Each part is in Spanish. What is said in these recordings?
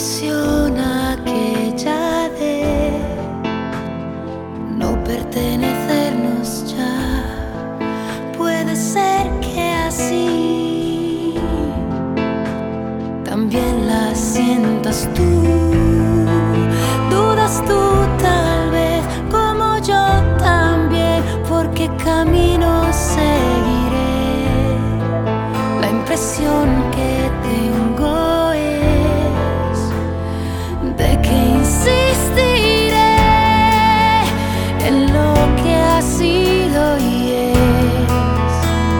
impresiona aquella de no pertenecernos ya. Puede ser que así también la sientas tú. Dudas tú tal vez como yo también, porque camino seguiré. La impresión que tengo es de que insistiré en lo que ha sido y es,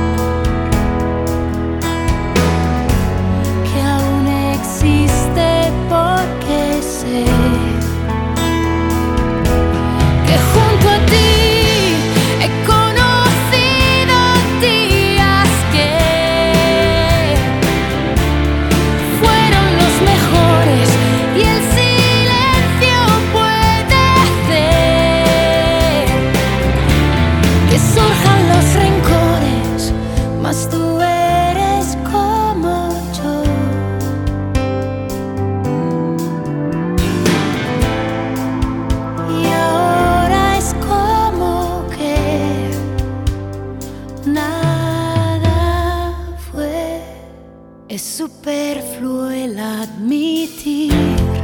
que aún existe porque sé que junto a ti he conocido días que fueron los mejores, y el silencio puede hacer que surjan los rencores, mas tú eres como yo. Y ahora es como que nada fue. Es superfluo el admitir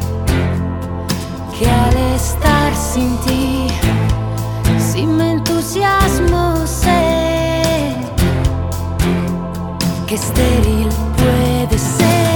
que al estar sin ti, sin mi entusiasmo, sé que estéril puede ser.